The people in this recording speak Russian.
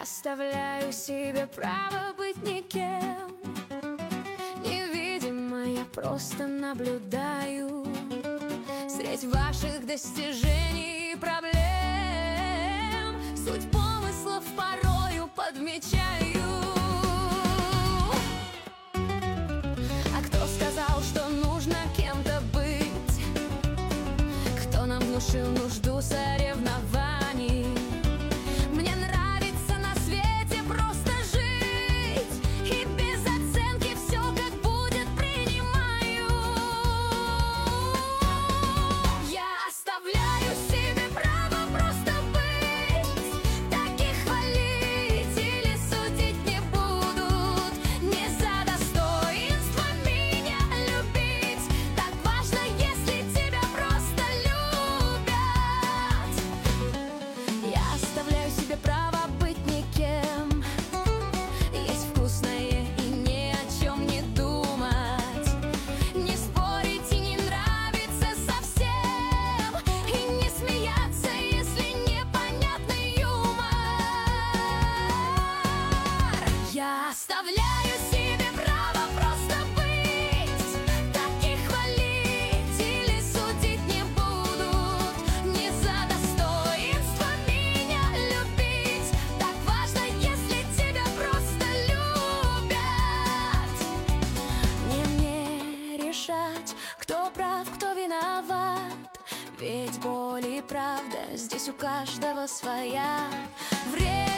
оставляю себе право быть никем. Невидимо я просто наблюдаю средь ваших достижений и проблем. Суть помыслов порою подмечаю. А кто сказал, что нужно кем-то быть? Кто нам внушил нужду соревнований? Мне нравится на свете просто жить, и без оценки все как будет принимаю. Я оставляю себе право просто быть. Таких хвалить или судить не будут. Не за достоинство меня любить. Так важно, если тебя просто любят. Я оставляю себе право быть никем. Есть вкусное и ни о чем не думать. Не спорить и не нравится совсем. И не смеяться, если непонятный юмор. Я оставляю себе право просто быть. Таких хвалить или судить не будут. Не за достоинство меня любить. Так важно, если тебя просто любят. Не мне решать, кто прав, кто виноват. Ведь боль и правда здесь у каждого своя. Время